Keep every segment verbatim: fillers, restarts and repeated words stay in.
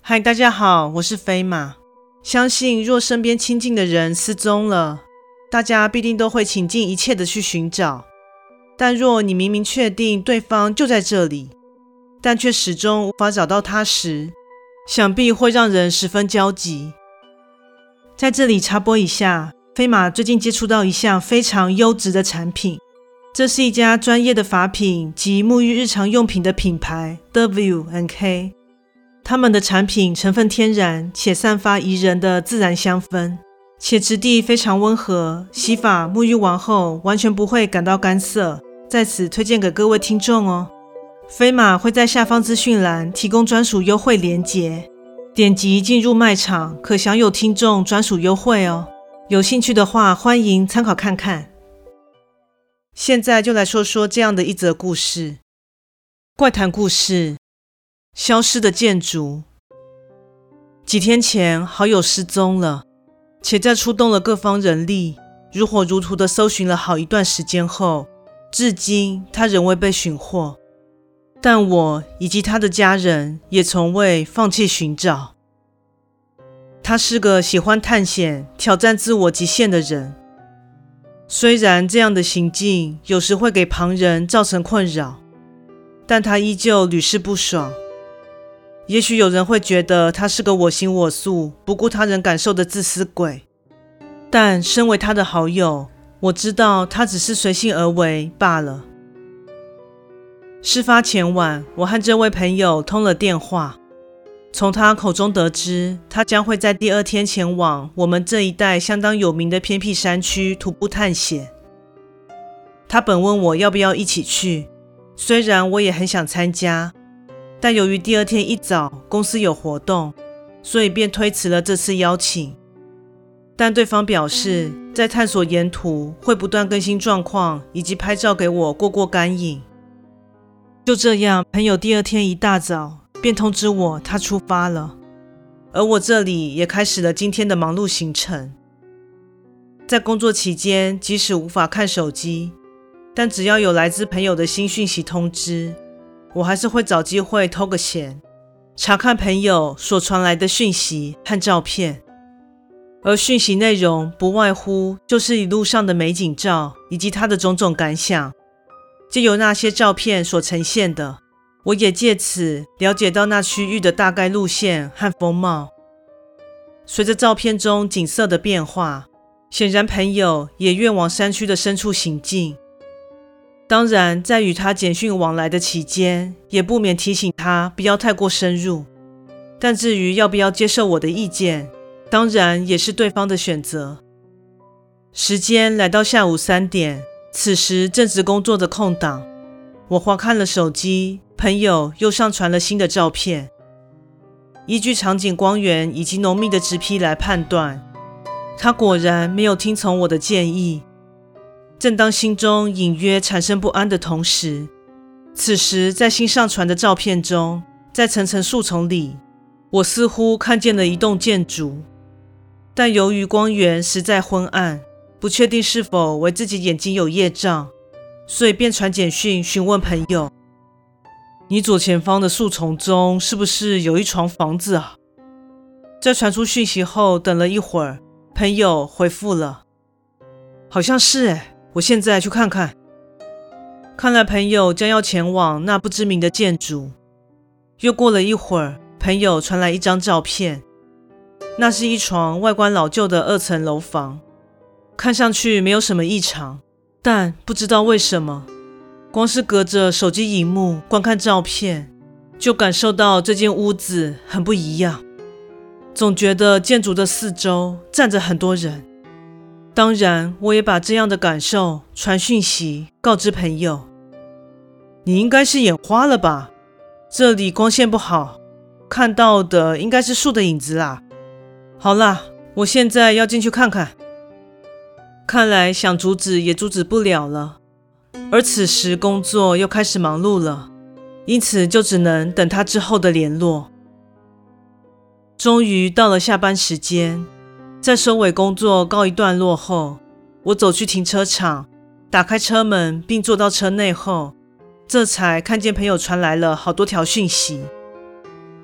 嗨，大家好，我是飞马。相信若身边亲近的人失踪了，大家必定都会倾尽一切的去寻找。但若你明明确定对方就在这里，但却始终无法找到他时，想必会让人十分焦急。在这里插播一下，飞马最近接触到一项非常优质的产品，这是一家专业的发品及沐浴日常用品的品牌 W and K。他们的产品成分天然，且散发宜人的自然香氛，且质地非常温和，洗发沐浴完后完全不会感到干涩，在此推荐给各位听众哦。飞马会在下方资讯栏提供专属优惠连结，点击进入卖场可享有听众专属优惠哦。有兴趣的话，欢迎参考看看。现在就来说说这样的一则故事，怪谈故事。消失的建筑。几天前，好友失踪了，且在出动了各方人力，如火如荼地搜寻了好一段时间后，至今他仍未被寻获。但我以及他的家人也从未放弃寻找。他是个喜欢探险、挑战自我极限的人。虽然这样的行径有时会给旁人造成困扰，但他依旧屡试不爽。也许有人会觉得他是个我行我素、不顾他人感受的自私鬼，但身为他的好友，我知道他只是随性而为罢了。事发前晚，我和这位朋友通了电话，从他口中得知，他将会在第二天前往我们这一带相当有名的偏僻山区徒步探险。他本问我要不要一起去，虽然我也很想参加，但由于第二天一早公司有活动，所以便推迟了这次邀请。但对方表示，在探索沿途会不断更新状况，以及拍照给我过过干瘾。就这样，朋友第二天一大早便通知我他出发了，而我这里也开始了今天的忙碌行程。在工作期间，即使无法看手机，但只要有来自朋友的新讯息通知，我还是会找机会偷个闲，查看朋友所传来的讯息和照片。而讯息内容不外乎就是一路上的美景照以及他的种种感想，藉由那些照片所呈现的，我也借此了解到那区域的大概路线和风貌。随着照片中景色的变化，显然朋友也越往山区的深处行进。当然，在与他简讯往来的期间，也不免提醒他不要太过深入。但至于要不要接受我的意见，当然也是对方的选择。时间来到下午三点，此时正值工作的空档，我滑看了手机，朋友又上传了新的照片。依据场景光源以及浓密的直批来判断，他果然没有听从我的建议。正当心中隐约产生不安的同时，此时在新上传的照片中，在层层树丛里，我似乎看见了一栋建筑，但由于光源实在昏暗，不确定是否为自己眼睛有业障，所以便传简讯询问朋友：你左前方的树丛中是不是有一幢房子啊？在传出讯息后，等了一会儿，朋友回复了：好像是耶，我现在去看看。看来朋友将要前往那不知名的建筑。又过了一会儿，朋友传来一张照片，那是一幢外观老旧的二层楼房，看上去没有什么异常，但不知道为什么，光是隔着手机萤幕观看照片，就感受到这间屋子很不一样，总觉得建筑的四周站着很多人。当然，我也把这样的感受传讯息告知朋友。你应该是眼花了吧？这里光线不好，看到的应该是树的影子啦。好啦，我现在要进去看看。看来想阻止也阻止不了了，而此时工作又开始忙碌了，因此就只能等他之后的联络。终于到了下班时间，在收尾工作告一段落后，我走去停车场，打开车门并坐到车内后，这才看见朋友传来了好多条讯息。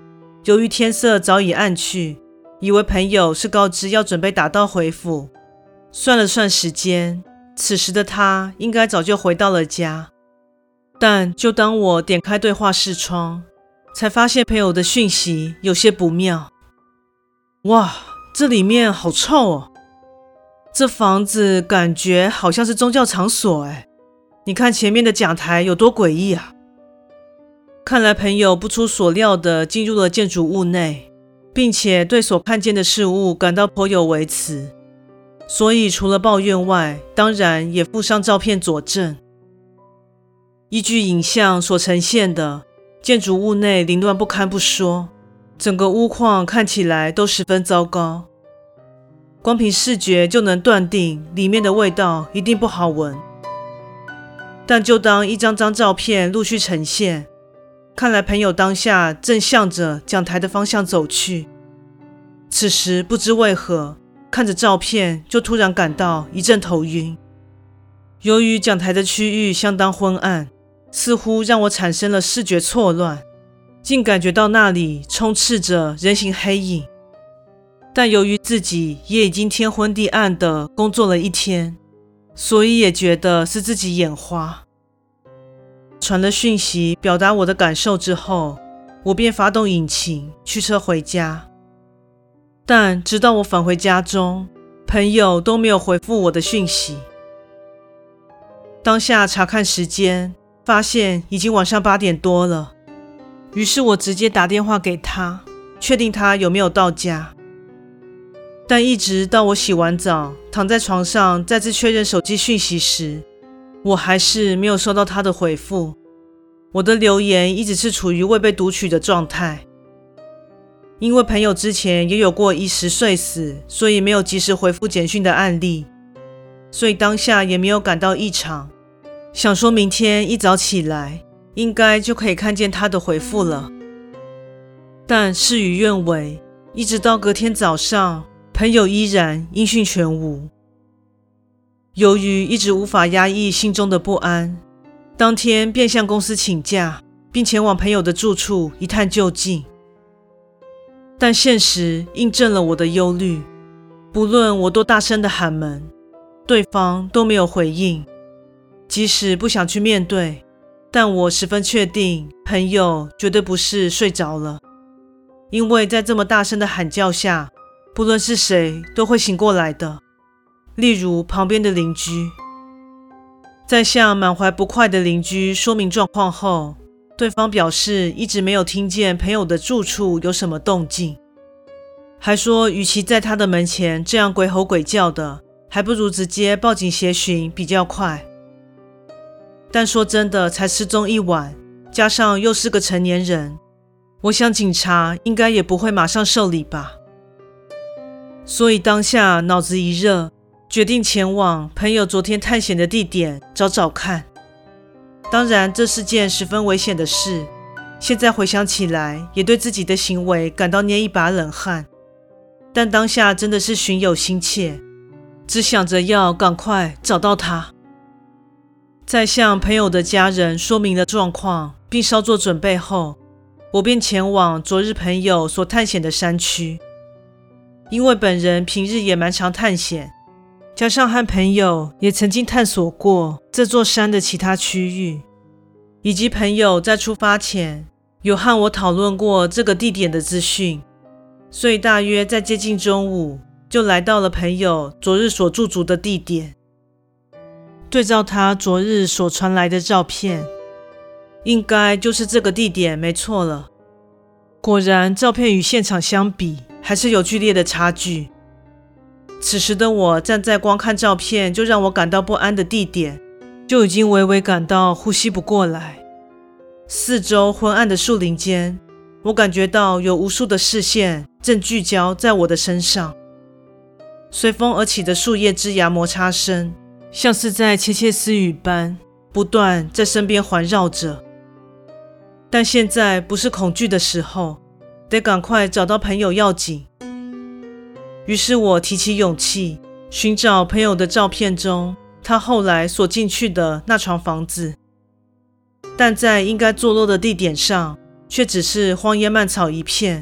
由于天色早已暗去，以为朋友是告知要准备打道回府。算了算时间，此时的他应该早就回到了家。但就当我点开对话视窗，才发现朋友的讯息有些不妙。哇，这里面好臭哦！这房子感觉好像是宗教场所哎，你看前面的讲台有多诡异啊！看来朋友不出所料地进入了建筑物内，并且对所看见的事物感到颇有微词，所以除了抱怨外，当然也附上照片佐证。依据影像所呈现的，建筑物内凌乱不堪不说，整个屋况看起来都十分糟糕。光凭视觉就能断定里面的味道一定不好闻。但就当一张张照片陆续呈现，看来朋友当下正向着讲台的方向走去。此时不知为何，看着照片就突然感到一阵头晕。由于讲台的区域相当昏暗，似乎让我产生了视觉错乱，竟感觉到那里充斥着人形黑影。但由于自己也已经天昏地暗的工作了一天，所以也觉得是自己眼花。传了讯息表达我的感受之后，我便发动引擎驱车回家。但直到我返回家中，朋友都没有回复我的讯息。当下查看时间，发现已经晚上八点多了，于是我直接打电话给他，确定他有没有到家。但一直到我洗完澡，躺在床上再次确认手机讯息时，我还是没有收到他的回复。我的留言一直是处于未被读取的状态。因为朋友之前也有过一时睡死，所以没有及时回复简讯的案例，所以当下也没有感到异常，想说明天一早起来应该就可以看见他的回复了。但事与愿违，一直到隔天早上，朋友依然音讯全无。由于一直无法压抑心中的不安，当天便向公司请假，并前往朋友的住处一探究竟。但现实印证了我的忧虑，不论我多大声的喊门，对方都没有回应。即使不想去面对，但我十分确定朋友绝对不是睡着了，因为在这么大声的喊叫下，不论是谁都会醒过来的，例如旁边的邻居。在向满怀不快的邻居说明状况后，对方表示一直没有听见朋友的住处有什么动静，还说与其在他的门前这样鬼吼鬼叫的，还不如直接报警协寻比较快。但说真的，才失踪一晚，加上又是个成年人，我想警察应该也不会马上受理吧。所以当下脑子一热，决定前往朋友昨天探险的地点找找看。当然这是件十分危险的事，现在回想起来也对自己的行为感到捏一把冷汗，但当下真的是寻友心切，只想着要赶快找到他。在向朋友的家人说明了状况并稍作准备后，我便前往昨日朋友所探险的山区。因为本人平日也蛮常探险，加上和朋友也曾经探索过这座山的其他区域，以及朋友在出发前有和我讨论过这个地点的资讯，所以大约在接近中午就来到了朋友昨日所驻足的地点。对照他昨日所传来的照片，应该就是这个地点没错了。果然照片与现场相比还是有剧烈的差距。此时的我站在光看照片就让我感到不安的地点，就已经微微感到呼吸不过来。四周昏暗的树林间，我感觉到有无数的视线正聚焦在我的身上。随风而起的树叶枝芽摩擦声，像是在窃窃私语般不断在身边环绕着。但现在不是恐惧的时候，得赶快找到朋友要紧。于是我提起勇气，寻找朋友的照片中他后来所进去的那幢房子，但在应该坐落的地点上，却只是荒烟蔓草一片，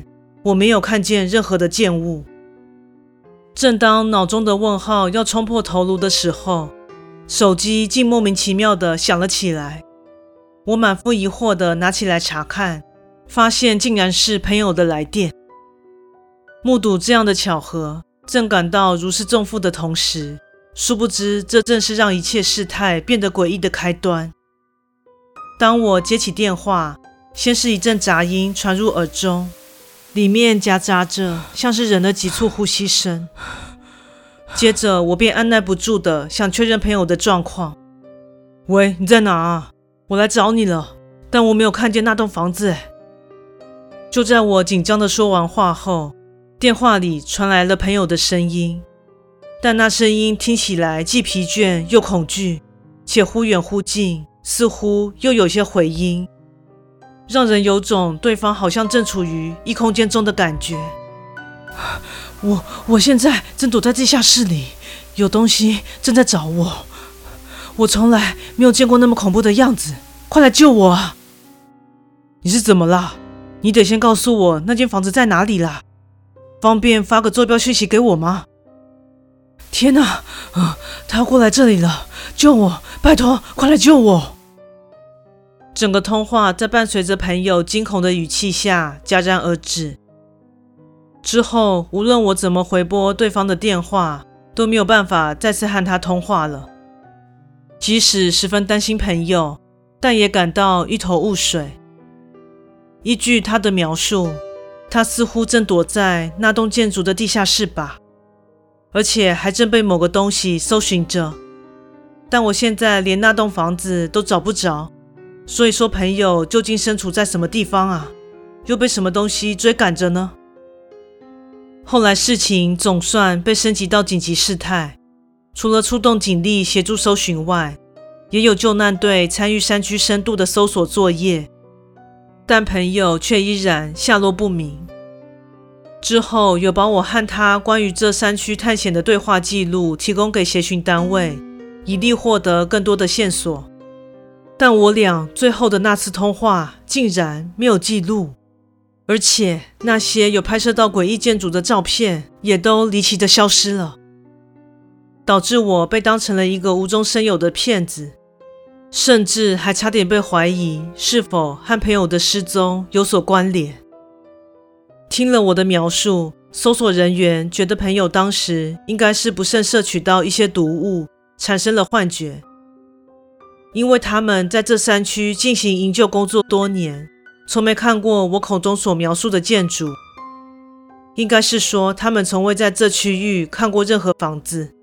我没有看见任何的剑物。正当脑中的问号要冲破头颅的时候，手机竟莫名其妙地响了起来。我满腹疑惑地拿起来查看，发现竟然是朋友的来电。目睹这样的巧合，正感到如释重负的同时，殊不知这正是让一切事态变得诡异的开端。当我接起电话，先是一阵杂音传入耳中，里面夹杂着像是人的急促呼吸声。接着我便按耐不住的想确认朋友的状况。喂，你在哪啊？我来找你了，但我没有看见那栋房子。就在我紧张的说完话后，电话里传来了朋友的声音，但那声音听起来既疲倦又恐惧，且忽远忽近，似乎又有些回音，让人有种对方好像正处于异空间中的感觉。我我现在正躲在地下室里，有东西正在找我。我从来没有见过那么恐怖的样子，快来救我啊！你是怎么啦？你得先告诉我那间房子在哪里啦，方便发个坐标讯息给我吗？天哪，呃，他要过来这里了，救我，拜托，快来救我！整个通话在伴随着朋友惊恐的语气下戛然而止。之后，无论我怎么回拨对方的电话，都没有办法再次和他通话了。即使十分担心朋友，但也感到一头雾水。依据他的描述，他似乎正躲在那栋建筑的地下室吧，而且还正被某个东西搜寻着。但我现在连那栋房子都找不着，所以说朋友究竟身处在什么地方啊？又被什么东西追赶着呢？后来事情总算被升级到紧急事态，除了出动警力协助搜寻外，也有救难队参与山区深度的搜索作业，但朋友却依然下落不明。之后有把我和他关于这山区探险的对话记录提供给协寻单位，以利获得更多的线索。但我俩最后的那次通话竟然没有记录，而且那些有拍摄到诡异建筑的照片也都离奇的消失了，导致我被当成了一个无中生有的骗子，甚至还差点被怀疑是否和朋友的失踪有所关联。听了我的描述，搜索人员觉得朋友当时应该是不慎摄取到一些毒物，产生了幻觉。因为他们在这山区进行营救工作多年，从没看过我口中所描述的建筑，应该是说他们从未在这区域看过任何房子。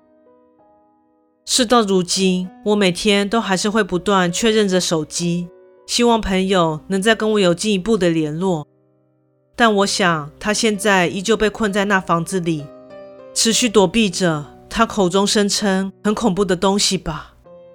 事到如今，我每天都还是会不断确认着手机，希望朋友能再跟我有进一步的联络。但我想他现在依旧被困在那房子里，持续躲避着他口中声称很恐怖的东西吧。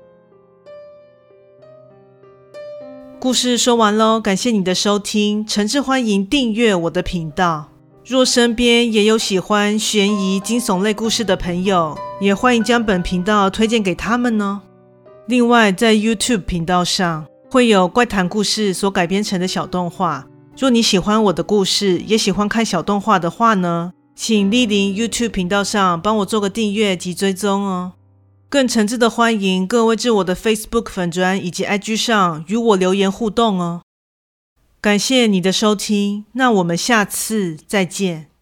故事说完咯，感谢你的收听，诚挚欢迎订阅我的频道。若身边也有喜欢悬疑惊悚类故事的朋友，也欢迎将本频道推荐给他们呢。另外在 YouTube 频道上会有怪谈故事所改编成的小动画，若你喜欢我的故事，也喜欢看小动画的话呢，请莅临 YouTube 频道上帮我做个订阅及追踪哦。更诚挚的欢迎各位至我的 Facebook 粉专以及 I G 上与我留言互动哦。感谢你的收听，那我们下次再见。